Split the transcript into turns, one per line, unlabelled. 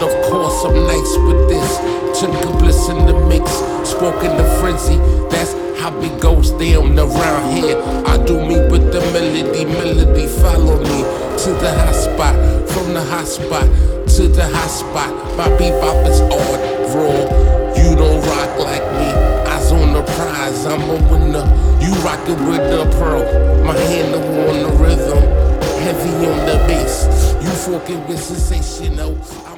of course I'm nice with this. Chunka bliss in the mix, spoken the frenzy. That's how it goes down around here. I do me with the melody, follow me to the hot spot, from the hot spot to the hot spot. My bebop is all raw. You don't rock like me, eyes on the prize, I'm a winner. You rockin' with the pro, my hand on the rhythm, heavy on the bass. You fucking with sensational.